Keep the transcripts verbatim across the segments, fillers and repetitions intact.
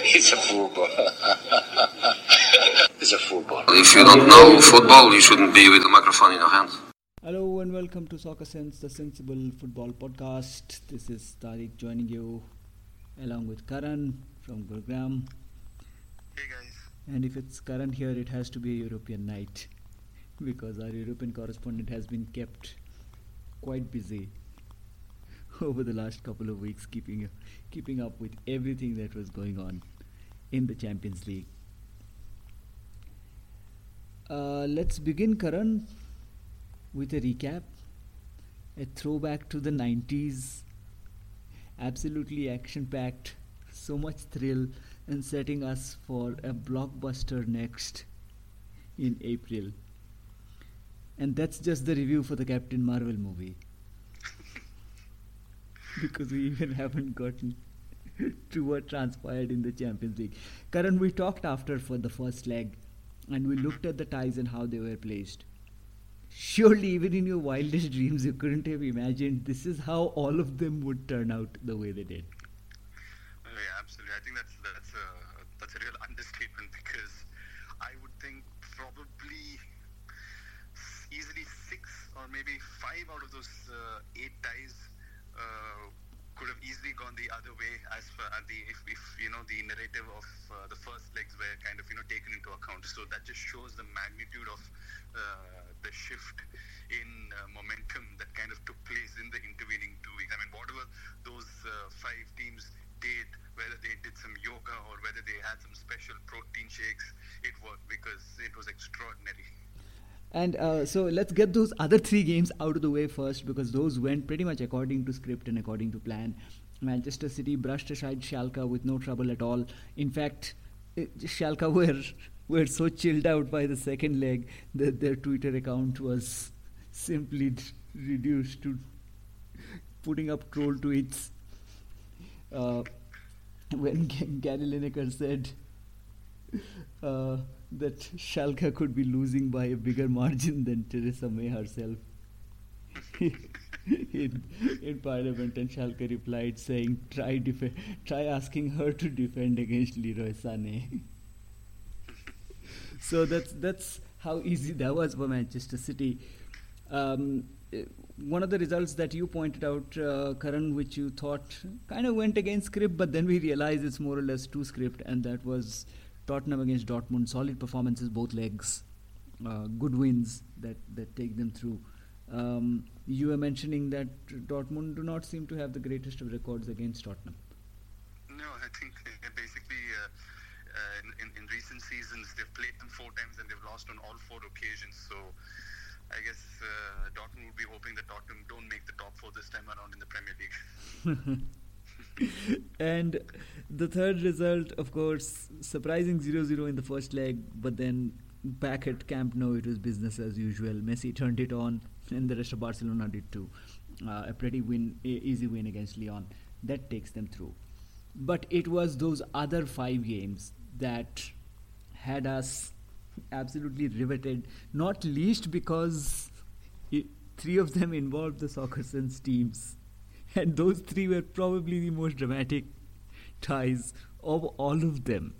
It's a football. It's a football. If you don't know football, you shouldn't be with a microphone in your hand. Hello and welcome to Soccer Sense, the Sensible Football Podcast. This is Tariq joining you along with Karan from Gurugram. Hey guys. And if it's Karan here, it has to be a European night because our European correspondent has been kept quite busy over the last couple of weeks, keeping keeping up with everything that was going on in the Champions League. Uh, let's begin, Karan, with a recap, a throwback to the nineties, absolutely action-packed, so much thrill, and setting us for a blockbuster next in April. And that's just the review for the Captain Marvel movie. Because we even haven't gotten to what transpired in the Champions League. Karan, we talked after for the first leg, and we looked at the ties and how they were placed. Surely, even in your wildest dreams, you couldn't have imagined this is how all of them would turn out the way they did. Oh, yeah, absolutely. I think that's that's a that's a real understatement because I would think probably easily six or maybe five out of those uh, eight ties uh, could have easily gone the other way as far as the if, if you know the narrative of uh, the first legs were kind of you know taken into account. So that just shows the magnitude of uh, the shift in uh, momentum that kind of took place in the intervening two weeks. I mean, whatever those uh, five teams did, whether they did some yoga or whether they had some special protein shakes, it worked because it was extraordinary. And uh, so let's get those other three games out of the way first, because those went pretty much according to script and according to plan. Manchester City brushed aside Schalke with no trouble at all. In fact, it, Schalke were, were so chilled out by the second leg that their Twitter account was simply d- reduced to putting up troll tweets. Uh, when G- Gary Lineker said uh, that Schalke could be losing by a bigger margin than Theresa May herself in, in Parliament, and Schalke replied saying, try def- try asking her to defend against Leroy Sané. So that's that's how easy that was for Manchester City. Um, one of the results that you pointed out, uh, Karan, which you thought kind of went against script, but then we realized it's more or less to script, and that was Tottenham against Dortmund. Solid performances, both legs, uh, good wins that, that take them through. Um, you were mentioning that Dortmund do not seem to have the greatest of records against Tottenham. No, I think they basically uh, uh, in, in, in recent seasons they've played them four times and they've lost on all four occasions. So I guess uh, Dortmund would be hoping that Tottenham don't make the top four this time around in the Premier League. And the third result, of course, surprising zero zero in the first leg, but then back at Camp Nou it was business as usual. Messi turned it on, and the rest of Barcelona did too. Uh, a pretty win, a easy win against Lyon. That takes them through. But it was those other five games that had us absolutely riveted, not least because it, three of them involved the Soccer Sense teams. And those three were probably the most dramatic ties of all of them.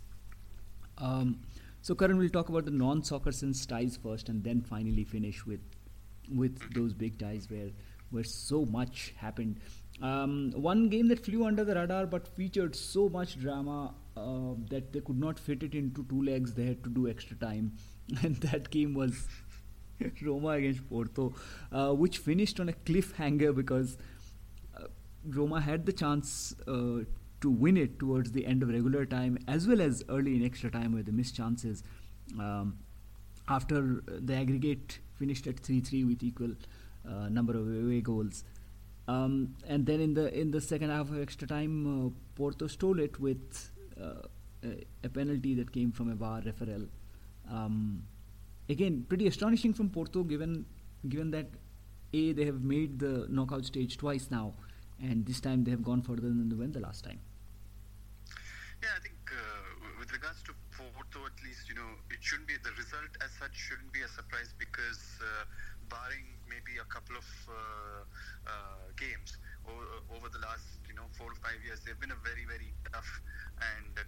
Um, so, Karan, we'll talk about the non-Soccer Sense ties first, and then finally finish with with those big ties where where so much happened. Um, one game that flew under the radar but featured so much drama uh, that they could not fit it into two legs. They had to do extra time, and that game was Roma against Porto, uh, which finished on a cliffhanger because Roma had the chance uh, to win it towards the end of regular time as well as early in extra time where they missed chances. Um, after the aggregate finished at three three with equal uh, number of away goals. Um, and then in the in the second half of extra time, uh, Porto stole it with uh, a, a penalty that came from a V A R referral. Um, again, pretty astonishing from Porto given given that A, they have made the knockout stage twice now, and this time they have gone further than they went the last time. Yeah, I think uh, with regards to Porto, at least, you know, it shouldn't be, the result as such shouldn't be a surprise because uh, barring maybe a couple of uh, uh, games over, over the last, you know, four or five years, they've been a very, very tough and uh, competitive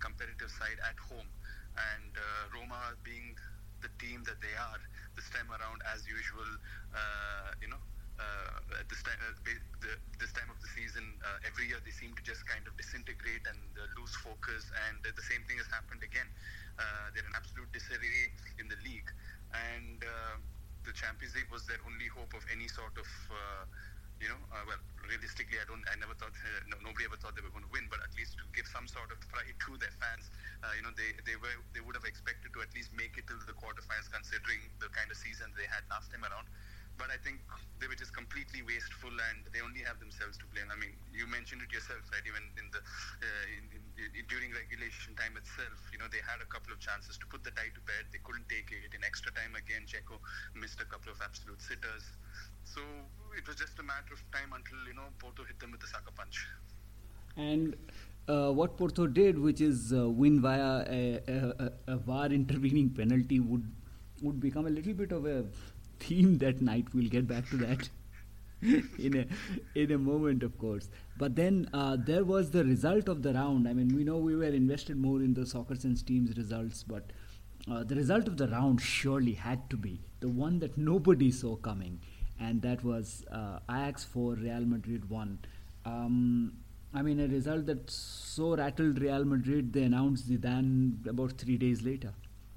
competitive side at home. And uh, Roma being the team that they are this time around, as usual, uh, you know, uh, at this time, uh, the, this time of the season, uh, every year they seem to just kind of disintegrate and uh, lose focus. And uh, the same thing has happened again. Uh, they're in absolute disarray in the league, and uh, the Champions League was their only hope of any sort of. Uh, You know, uh, well, realistically, I don't. I never thought. Uh, no, nobody ever thought they were going to win. But at least to give some sort of pride to their fans, uh, you know, they they were they would have expected to at least make it to the quarterfinals, considering the kind of season they had last time around. But I think they were just completely wasteful, and they only have themselves to blame. I mean, you mentioned it yourself, right? Even in the uh, in, in, in, during regulation time itself, you know, they had a couple of chances to put the tie to bed. They couldn't take it. In extra time again, Dzeko missed a couple of absolute sitters. So it was just a matter of time until, you know, Porto hit them with the sucker punch. And uh, what Porto did, which is uh, win via a, a, a V A R intervening penalty, would would become a little bit of a theme that night. We'll get back to that in a in a moment, of course. But then uh, there was the result of the round. I mean, we know we were invested more in the Soccer Sense team's results, but uh, the result of the round surely had to be the one that nobody saw coming. And that was uh, Ajax four, Real Madrid one. Um, I mean, a result that so rattled Real Madrid, they announced Zidane about three days later.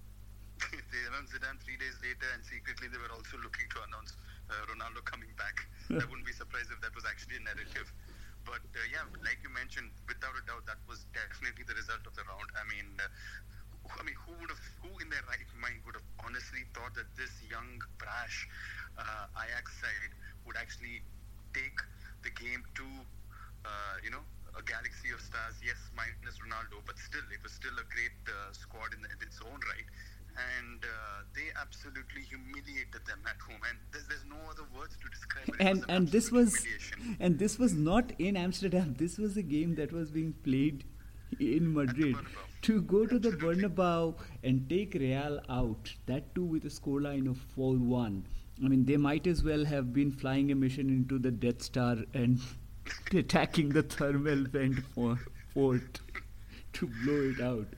They announced Zidane three days later, and secretly they were also looking to announce uh, Ronaldo coming back. I wouldn't be surprised if that was actually a narrative. But uh, yeah, like you mentioned, without a doubt, that was definitely the result of the round. I mean, uh, I mean, who would have, who in their right mind would have honestly thought that this young, brash uh, Ajax side would actually take the game to, uh, you know, a galaxy of stars? Yes, minus Ronaldo, but still, it was still a great uh, squad in, the, in its own right. And uh, they absolutely humiliated them at home, and there's, there's no other words to describe it. And it and this was humiliation. and this was not in Amsterdam. This was a game that was being played in Madrid. To go to the Bernabeu and take Real out, that too with a scoreline of four one. I mean, they might as well have been flying a mission into the Death Star and attacking the thermal vent for fort to blow it out.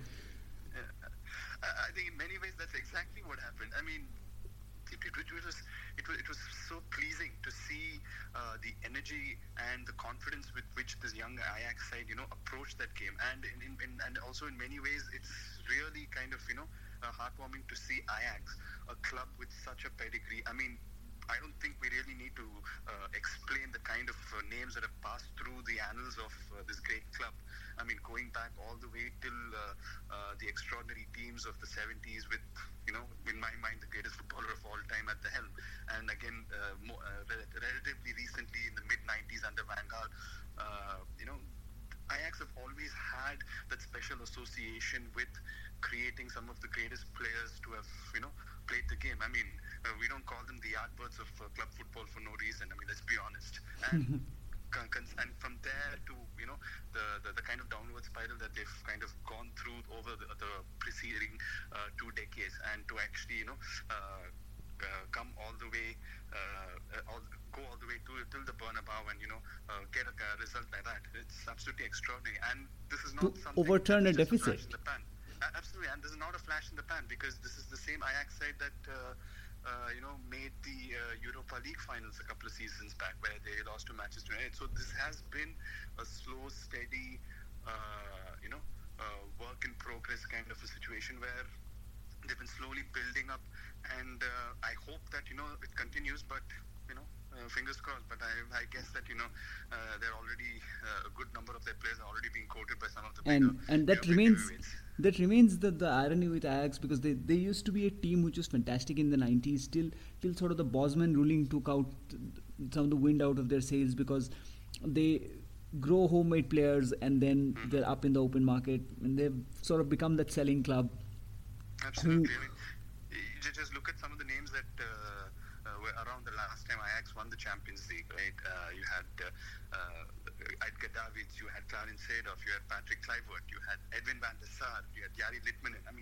I think in many ways that's exactly what happened. I mean, it, it, it was it was it was so pleasing to see uh, the energy and the confidence with which this young Ajax side, you know, approached that game, and in, in, in, and also in many ways it's really kind of, you know, uh, heartwarming to see Ajax, a club with such a pedigree. I mean, I don't think we really need to uh, explain the kind of uh, names that have passed through the annals of uh, this great club. I mean, going back all the way till uh, uh, the extraordinary teams of the seventies with, you know, in my mind, the greatest footballer of all time at the helm. And again, uh, more, uh, rel- relatively recently in the mid nineties under Van Gaal, uh, you know, Ajax have always had that special association with creating some of the greatest players to have, you know, played the game. I mean, uh, we don't call them the Yardbirds of uh, club football for no reason. I mean, let's be honest. And and from there to, you know, the, the, the kind of downward spiral that they've kind of gone through over the, the preceding uh, two decades, and to actually, you know, uh, uh, come all the way, uh, all, go all the way to till the Bernabeu and, you know, uh, get a, a result like that. It's absolutely extraordinary. And this is not To something overturn a that's just deficit. flash in the pan. Uh, absolutely, and this is not a flash in the pan, because this is the same Ajax side that uh, uh, you know, made the uh, Europa League finals a couple of seasons back, where they lost to Manchester United. So this has been a slow, steady, uh, you know, uh, work in progress kind of a situation where they've been slowly building up, and uh, I hope that, you know, it continues. But, you know, uh, fingers crossed. But I, I guess that, you know, uh, they're already uh, a good number of their players are already being quoted by some of the bigger, and and that you know, big remains heavyweights. that remains the, the irony with Ajax, because they, they used to be a team which was fantastic in the nineties, till till sort of the Bosman ruling took out some of the wind out of their sails, because they grow homemade players and then Mm-hmm. they're up in the open market, and they've sort of become that selling club. Absolutely. I mean, you ju- just look at some of the names that uh, uh, were around the last time Ajax won the Champions League, right? Uh, you had uh, uh, Edgar Davids, you had Clarence Seedorf, you had Patrick Kluivert, you had Edwin van der Sar, you had Jari Litmanen. I mean,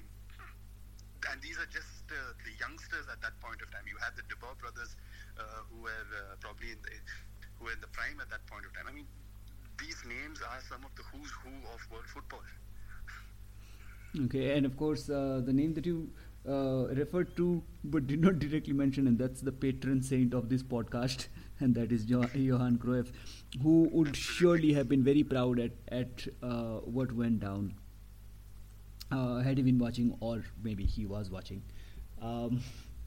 and these are just uh, the youngsters at that point of time. You had the De Boer brothers, uh, who were uh, probably in the, who were in the prime at that point of time. I mean, these names are some of the who's who of world football. Okay, and of course, uh, the name that you uh, referred to but did not directly mention, and that's the patron saint of this podcast, and that is jo- Johan Cruyff, who would surely have been very proud at, at uh, what went down uh, had he been watching, or maybe he was watching. Um,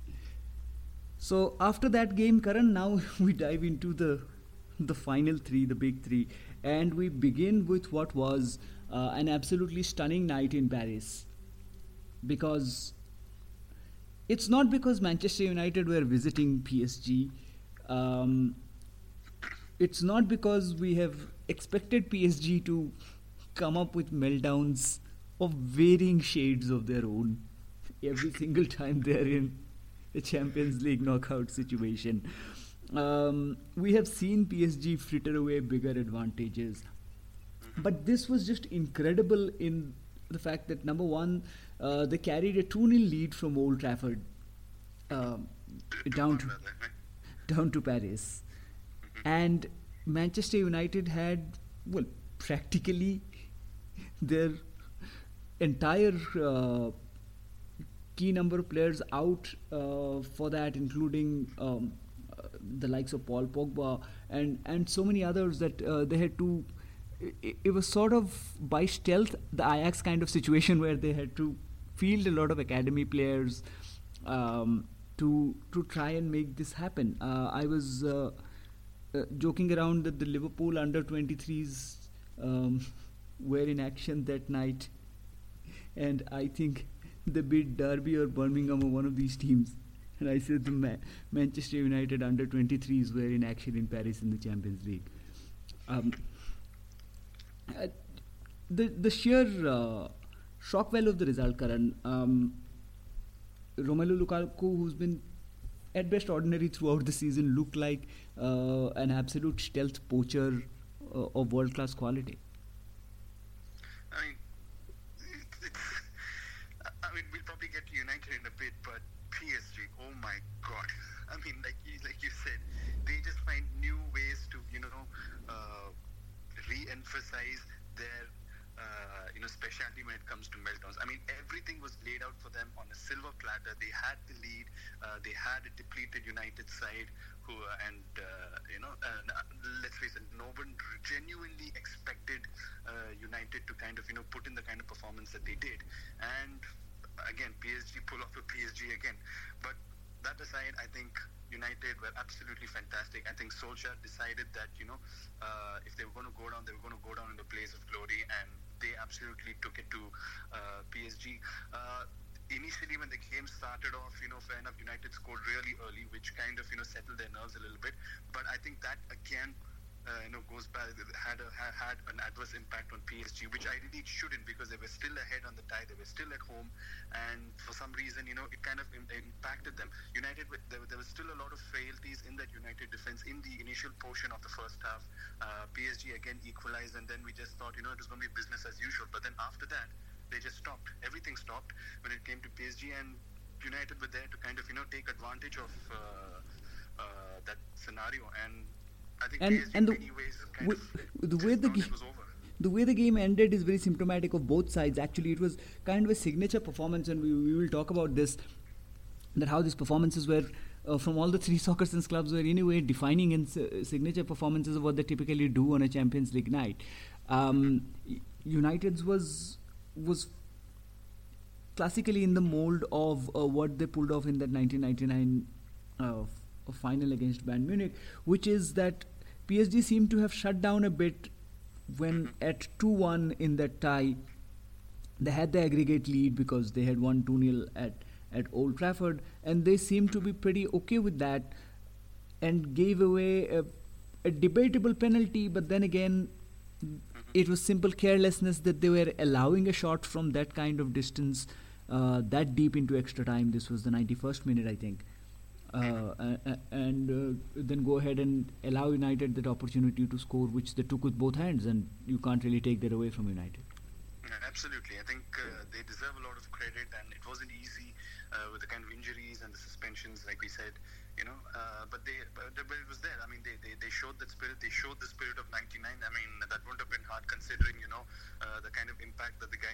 so after that game, Karan, now we dive into the the final three, the big three, and we begin with what was uh, an absolutely stunning night in Paris, because it's not because Manchester United were visiting P S G. Um, it's not because we have expected P S G to come up with meltdowns of varying shades of their own every single time they're in a Champions League knockout situation. Um, we have seen P S G fritter away bigger advantages, but this was just incredible in the fact that, number one, uh, they carried a two nil lead from Old Trafford um, down to down to Paris, and Manchester United had, well, practically their entire uh, key number of players out uh, for that, including um, uh, the likes of Paul Pogba and and so many others, that uh, they had to. It, it was sort of by stealth the Ajax kind of situation where they had to field a lot of academy players um, to to try and make this happen. Uh, I was uh, uh, joking around that the Liverpool under twenty-threes um, were in action that night, and I think they beat Derby or Birmingham or one of these teams. And I said the Ma- Manchester United under twenty-threes were in action in Paris in the Champions League. Um, uh, the the sheer uh, shock value of the result, Karan. Um, Romelu Lukaku, who's been at best ordinary throughout the season, looked like uh, an absolute stealth poacher uh, of world class quality. I mean, it's, it's, I mean, we'll probably get to United in a bit, but P S G, oh my God! I mean, like you, like you said, they just find new ways to, you know, uh, re-emphasize their, uh, you know, specialty when it comes to meltdowns. I mean, everything was laid out for them on a silver platter. They had the lead. Uh, they had a depleted United side who, uh, and uh, you know, uh, let's face it, no one genuinely expected uh, United to kind of, you know, put in the kind of performance that they did. And again, P S G pull off a P S G again. But that aside, I think United were absolutely fantastic. I think Solskjaer decided that, you know, uh, if they were going to go down, they were going to go down in the place of glory, and they absolutely took it to uh, P S G. Uh, initially, when the game started off, you know, fair enough, United scored really early, which kind of, you know, settled their nerves a little bit. But I think that, again, Uh, you know, goes by had a, had an adverse impact on P S G, which ideally it shouldn't, because they were still ahead on the tie, they were still at home, and for some reason, you know, it kind of im- impacted them. United, there, there was still a lot of frailties in that United defense in the initial portion of the first half. Uh, P S G again equalized, and then we just thought, you know, it was going to be business as usual. But then after that, they just stopped. Everything stopped when it came to P S G, and United were there to kind of, you know, take advantage of uh, uh, that scenario. And I think And P S G and the, in many ways kind w- of the way just the thought game it was over. the way the game ended is very symptomatic of both sides. Actually, it was kind of a signature performance, and we, we will talk about this. That how these performances were uh, from all the three soccer sense clubs were in a way defining and uh, signature performances of what they typically do on a Champions League night. Um, United's was was classically in the mold of uh, what they pulled off in that nineteen ninety-nine uh, f- final against Bayern Munich, which is that P S G seemed to have shut down a bit when at two one in that tie. They had the aggregate lead because they had won two nil at, at Old Trafford, and they seemed to be pretty okay with that, and gave away a, a debatable penalty, but then again, it was simple carelessness that they were allowing a shot from that kind of distance uh, that deep into extra time. This was the ninety-first minute, I think. Uh, uh, and uh, then go ahead and allow United that opportunity to score, which they took with both hands, and you can't really take that away from United. Yeah, absolutely. I think uh, they deserve a lot of credit, and it wasn't easy uh, with the kind of injuries and the suspensions, like we said, you know. Uh, but they, but, but it was there. I mean, they, they, they showed that spirit. They showed the spirit of ninety-nine. I mean, that wouldn't have been hard considering, you know, uh, the kind of impact that the guy in the touchline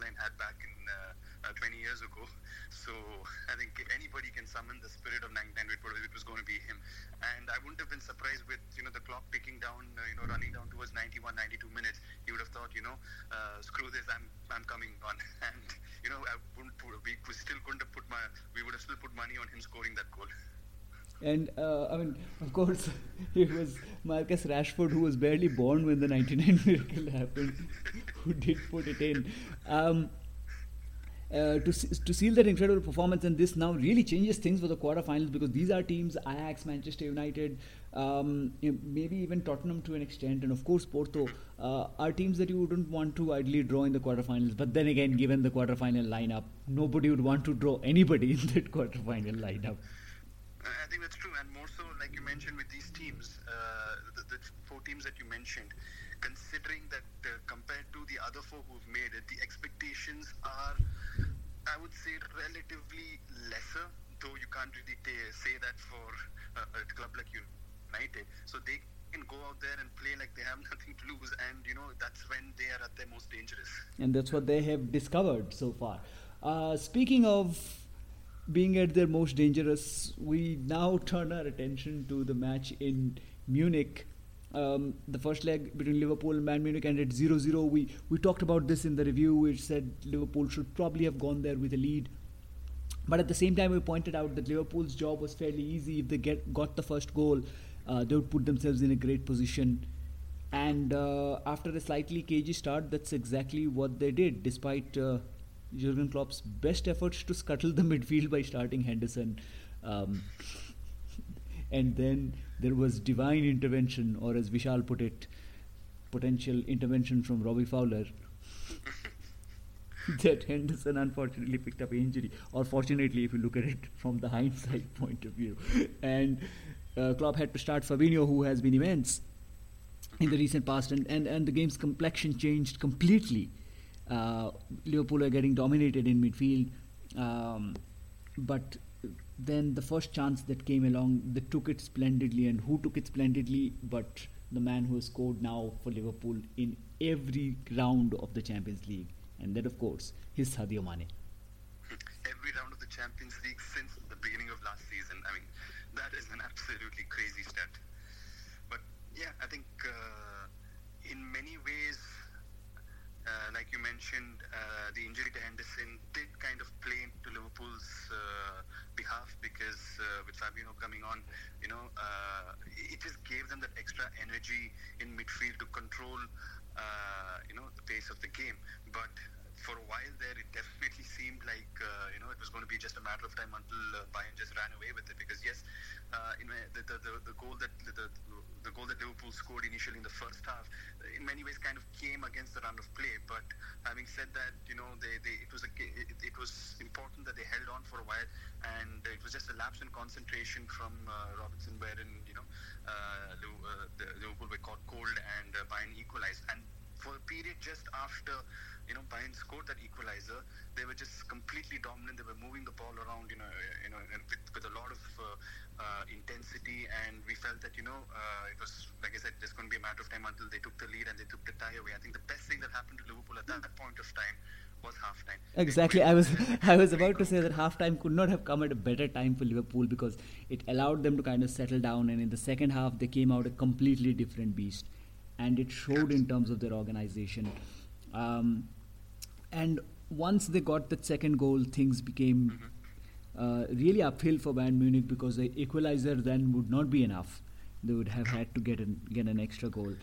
backline had back in uh, uh, twenty years ago. So I think if anybody can summon the spirit of ninety-nine, it was going to be him. And I wouldn't have been surprised with, you know, the clock ticking down, uh, you know, running down towards ninety-one, ninety-two minutes. He would have thought, you know, uh, screw this, I'm I'm coming on. And, you know, I wouldn't put, we still couldn't have put my, we would have still put money on him scoring that goal. And, uh, I mean, of course, it was Marcus Rashford, who was barely born when the ninety-nine miracle happened, who did put it in. Um, uh, to, to seal that incredible performance, and this now really changes things for the quarterfinals, because these are teams, Ajax, Manchester United, um, you know, maybe even Tottenham to an extent, and of course Porto, uh, are teams that you wouldn't want to ideally draw in the quarterfinals. But then again, given the quarterfinal lineup, nobody would want to draw anybody in that quarterfinal lineup. I think that's true, and more so, like you mentioned, with these teams, uh, the, the four teams that you mentioned, considering that uh, compared to the other four who've made it, the expectations are, I would say, relatively lesser, though you can't really t- say that for uh, a club like United. So they can go out there and play like they have nothing to lose, and, you know, that's when they are at their most dangerous. And that's what they have discovered so far. Uh, speaking of being at their most dangerous, we now turn our attention to the match in Munich. Um, the first leg between Liverpool and Bayern Munich ended zero zero. We we talked about this in the review, which said Liverpool should probably have gone there with a lead. But at the same time, we pointed out that Liverpool's job was fairly easy. If they get got the first goal, uh, they would put themselves in a great position. And uh, after a slightly cagey start, that's exactly what they did, despite uh, Jurgen Klopp's best efforts to scuttle the midfield by starting Henderson. Um, and then there was divine intervention, or as Vishal put it, potential intervention from Robbie Fowler. That Henderson unfortunately picked up an injury, or fortunately if you look at it from the hindsight point of view. And uh, Klopp had to start Fabinho, who has been immense in the recent past, and, and, and the game's complexion changed completely. Uh, Liverpool are getting dominated in midfield, um, but then the first chance that came along, they took it splendidly. And who took it splendidly but the man who has scored now for Liverpool in every round of the Champions League, and that of course is Sadio Mane. Every round of the Champions League since the beginning of last season. I mean, that is an absolutely crazy stat. But yeah, I think uh, in many ways, Uh, like you mentioned, uh, the injury to Henderson did kind of play into Liverpool's uh, behalf, because uh, with Fabinho coming on, you know, uh, it just gave them that extra energy in midfield to control, uh, you know, the pace of the game. But for a while there, it definitely seemed like, uh, you know, it was going to be just a matter of time until uh, Bayern just ran away with it. Because yes, uh, in the, the, the, the goal that the, the, the goal that Liverpool scored initially in the first half, in many ways kind of came against the run of play. But having said that, you know, they, they it was a, it, it was important that they held on for a while, and it was just a lapse in concentration from uh, Robertson, wherein, you know, uh, uh, the Liverpool were caught cold and uh, Bayern equalized. And for a period just after, you know, Bayern scored that equalizer, they were just completely dominant. They were moving the ball around, you know, you know, with, with a lot of uh, uh, intensity, and we felt that, you know, uh, it was, like I said, just going to be a matter of time until they took the lead and they took the tie away. I think the best thing that happened to Liverpool at that point of time was halftime. Exactly. I was I was about to say that halftime could not have come at a better time for Liverpool, because it allowed them to kind of settle down, and in the second half they came out a completely different beast, and it showed in terms of their organization. Um, and once they got that second goal, things became uh, really uphill for Bayern Munich, because the equalizer then would not be enough. They would have had to get an, get an extra goal.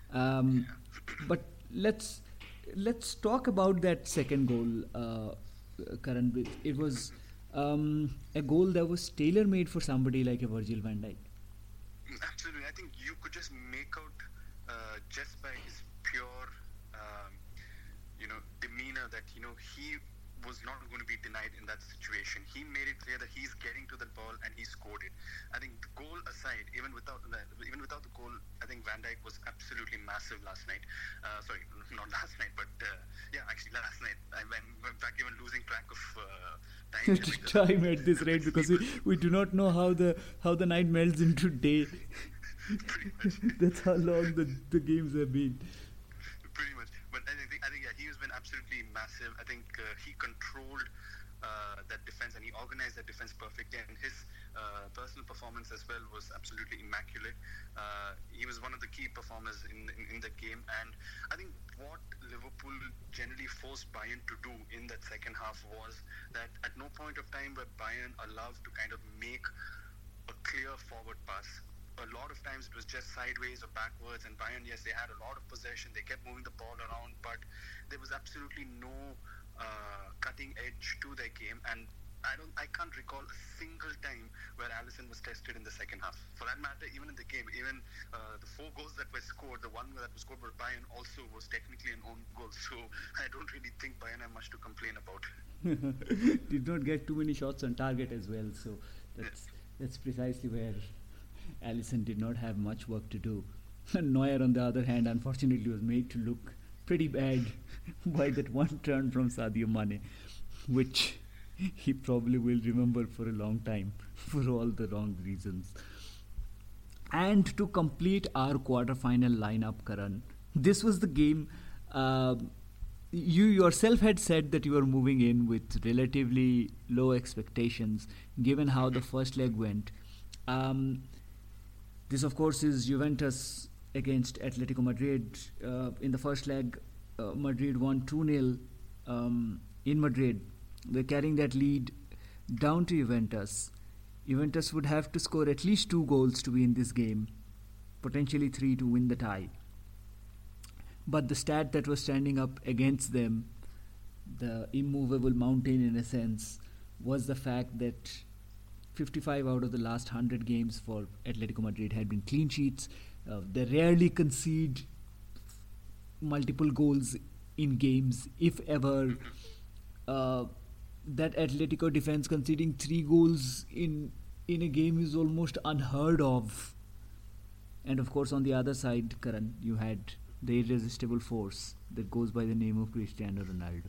Um, but let's let's talk about that second goal, uh, Karan. It was um, a goal that was tailor-made for somebody like a Virgil van Dijk. Absolutely. I think you could just make out uh, just by his pure, um, you know, demeanor that, you know, he was not going to be denied in that situation. He made it clear that he's getting to the ball and he scored it. I think the goal aside, even without that, even without the goal, I think Van Dijk was absolutely massive last night. Uh, sorry, not last night, but uh, yeah, actually last night. I'm, in fact, even losing track of uh, time. time at this rate, because we, we do not know how the how the night melts into day. That's how long the, the games have been. Pretty much. But I think, I think yeah, he has been absolutely massive. I think uh, he controlled uh, that defense and he organized that defense perfectly. And his uh, personal performance as well was absolutely immaculate. Uh, he was one of the key performers in, in in the game. And I think what Liverpool generally forced Bayern to do in that second half was that at no point of time were Bayern allowed to kind of make a clear forward pass. A lot of times it was just sideways or backwards, and Bayern, yes, they had a lot of possession, they kept moving the ball around, but there was absolutely no uh, cutting edge to their game. And I don't, I can't recall a single time where Alisson was tested in the second half. For that matter, even in the game, even uh, the four goals that were scored, the one that was scored by Bayern also was technically an own goal. So I don't really think Bayern have much to complain about. Did not get too many shots on target as well. So that's that's precisely where Alisson did not have much work to do. Neuer, on the other hand, unfortunately was made to look pretty bad by that one turn from Sadio Mane, which he probably will remember for a long time for all the wrong reasons. And to complete our quarter-final lineup, Karan, this was the game. Uh, you yourself had said that you were moving in with relatively low expectations, given how the first leg went. Um, this, of course, is Juventus against Atletico Madrid. Uh, in the first leg, uh, Madrid won two nil um, in Madrid. They're carrying that lead down to Juventus. Juventus would have to score at least two goals to win this game, potentially three to win the tie. But the stat that was standing up against them, the immovable mountain in a sense, was the fact that fifty-five out of the last one hundred games for Atletico Madrid had been clean sheets. Uh, they rarely concede multiple goals in games, if ever. Uh, that Atletico defense conceding three goals in in a game is almost unheard of. And of course, on the other side, Karan, you had the irresistible force that goes by the name of Cristiano Ronaldo.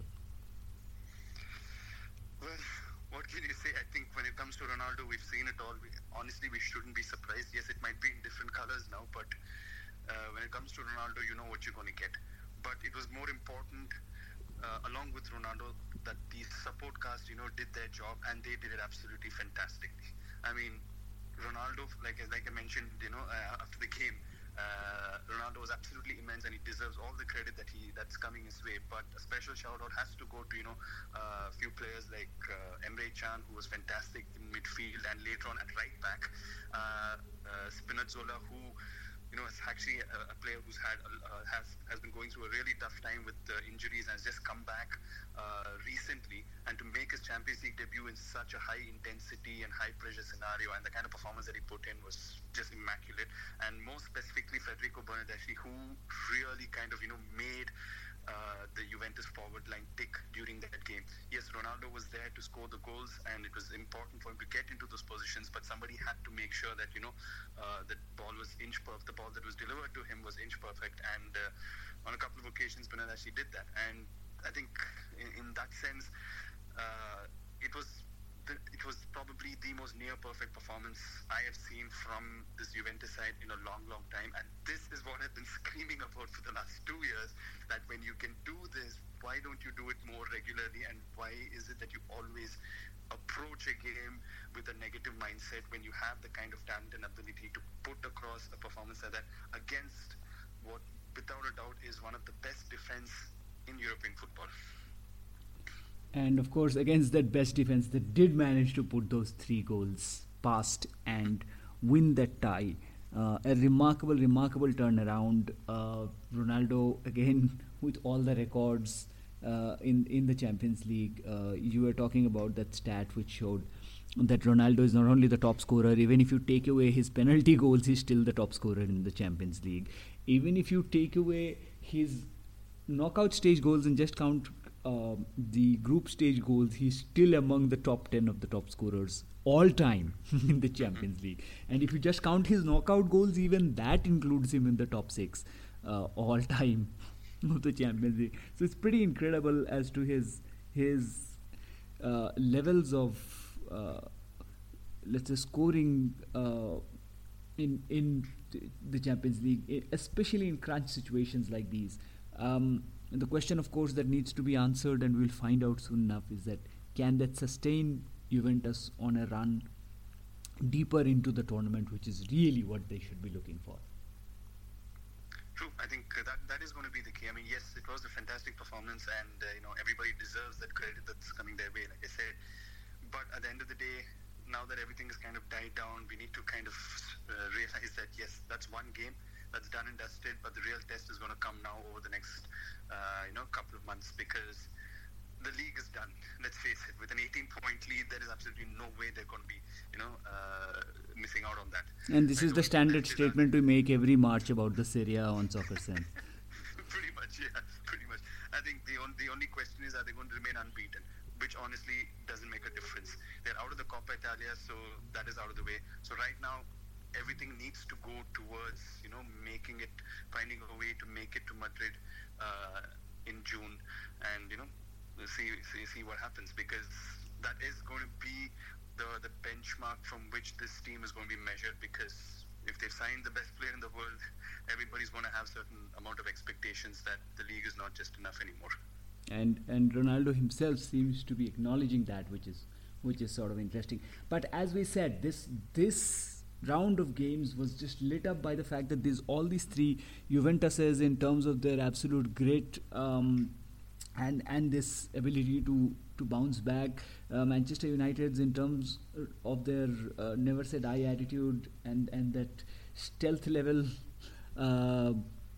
Well, what can you say? I think when it comes to Ronaldo, we've seen it all. We, honestly, we shouldn't be surprised. Yes, it might be in different colors now, but uh, when it comes to Ronaldo, you know what you're going to get. But it was more important, uh, along with Ronaldo, that the support cast, you know, did their job, and they did it absolutely fantastically. I mean, Ronaldo, like like I mentioned, you know, uh, after the game, uh, Ronaldo was absolutely immense, and he deserves all the credit that he that's coming his way. But a special shout out has to go to, you know, a uh, few players like uh, Emre Can, who was fantastic in midfield, and later on at right back, uh, uh, Spinazzola, who, you know, is actually a, a player who's had uh, has has been going through a really tough time with uh, injuries and has just come back uh, recently, and to make his Champions League debut in such a high intensity and high pressure scenario, and the kind of performance that he put in was just immaculate. And more specifically, Federico Bernardeschi, who really kind of, you know, made Uh, the Juventus forward line tick during that game. Yes, Ronaldo was there to score the goals, and it was important for him to get into those positions, but somebody had to make sure that, you know, uh, the ball was inch perfect, the ball that was delivered to him was inch perfect, and uh, on a couple of occasions Bernardeschi did that. And I think in, in that sense, uh, it was The, it was probably the most near perfect performance I have seen from this Juventus side in a long, long time. And this is what I've been screaming about for the last two years, that when you can do this, why don't you do it more regularly? And why is it that you always approach a game with a negative mindset when you have the kind of talent and ability to put across a performance like that against what, without a doubt, is one of the best defense in European football? And of course, against that best defense, they did manage to put those three goals past and win that tie. Uh, a remarkable, remarkable turnaround. Uh, Ronaldo, again, with all the records uh, in, in the Champions League. Uh, you were talking about that stat which showed that Ronaldo is not only the top scorer, even if you take away his penalty goals, he's still the top scorer in the Champions League. Even if you take away his knockout stage goals and just count Uh, the group stage goals, he's still among the top ten of the top scorers all time in the Champions League. And if you just count his knockout goals, even that includes him in the top six uh, all time of the Champions League. So it's pretty incredible as to his his uh, levels of uh, let's say scoring uh, in in the Champions League, especially in crunch situations like these. Um, and the question, of course, that needs to be answered, and we'll find out soon enough, is that can that sustain Juventus on a run deeper into the tournament, which is really what they should be looking for. True. I think uh, that that is going to be the key. I mean, yes, it was a fantastic performance, and uh, you know everybody deserves that credit that's coming their way, like I said. But at the end of the day, now that everything is kind of died down, we need to kind of uh, realize that yes, that's one game that's done and dusted. But the real test is going to come now over the next uh, you know couple of months, because the league is done. Let's face it. With an eighteen-point lead, there is absolutely no way they're going to be, you know, uh, missing out on that. And this I is the standard statement we make every March about the Serie A on Soccer Sense. Pretty much, yeah. Pretty much. I think the, on, the only question is, are they going to remain unbeaten? Which honestly doesn't make a difference. They're out of the Coppa Italia, so that is out of the way. So right now, everything needs to go towards, you know, making it, finding a way to make it to Madrid uh, in June, and you know. We'll see, see see what happens, because that is going to be the the benchmark from which this team is going to be measured, because if they've signed the best player in the world, everybody's going to have certain amount of expectations that the league is not just enough anymore. And and Ronaldo himself seems to be acknowledging that, which is which is sort of interesting. But as we said, this this round of games was just lit up by the fact that there's all these three Juventuses in terms of their absolute grit, um, and and this ability to to bounce back. uh, Manchester United's in terms of their uh, never say die attitude, and and that stealth level uh,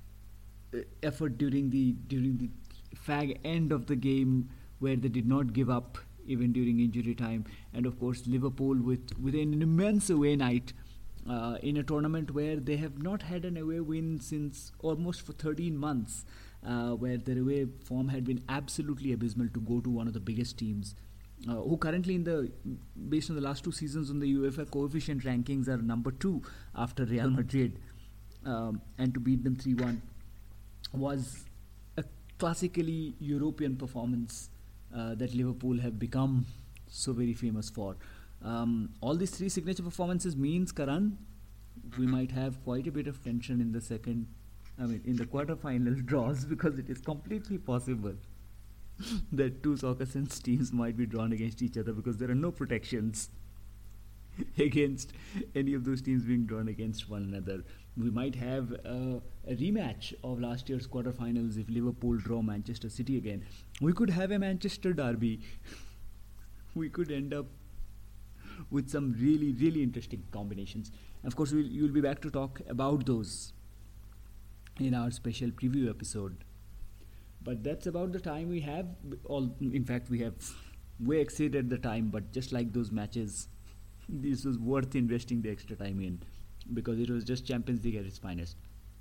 effort during the during the fag end of the game, where they did not give up even during injury time. And of course Liverpool with with an immense away night uh, in a tournament where they have not had an away win since almost for thirteen months. Uh, where their away form had been absolutely abysmal, to go to one of the biggest teams, uh, who currently in the, based on the last two seasons on the UEFA coefficient rankings, are number two after Real Madrid, um, and to beat them three one was a classically European performance uh, that Liverpool have become so very famous for. Um, all these three signature performances means, Karan, we might have quite a bit of tension in the second I mean, in the quarterfinal draws, because it is completely possible that two Soccer Sense teams might be drawn against each other, because there are no protections against any of those teams being drawn against one another. We might have uh, a rematch of last year's quarterfinals if Liverpool draw Manchester City again. We could have a Manchester derby. We could end up with some really, really interesting combinations. Of course, we'll, you'll be back to talk about those in our special preview episode. But that's about the time we have. All in fact, we have way exceeded the time, but just like those matches, this was worth investing the extra time in, because it was just Champions League at its finest.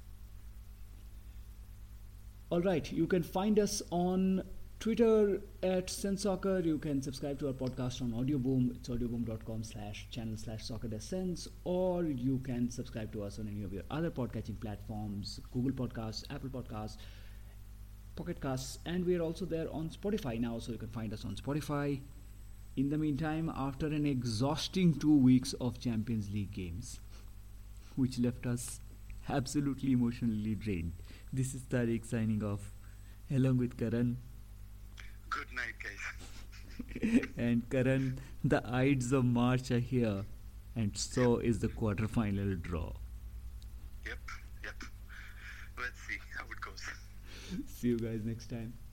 Alright, you can find us on Twitter at SenseSoccer. You can subscribe to our podcast on Audioboom. It's audioboom.com slash channel slash soccer dash sense, or you can subscribe to us on any of your other podcatching platforms, Google Podcasts, Apple Podcasts, Pocket Casts, and we are also there on Spotify now, so you can find us on Spotify. In the meantime, after an exhausting two weeks of Champions League games, which left us absolutely emotionally drained, this is Tariq signing off, along with Karan. Good night, guys. And Karan, the Ides of March are here, and so is the quarterfinal draw. Yep, yep. Let's see how it goes. See you guys next time.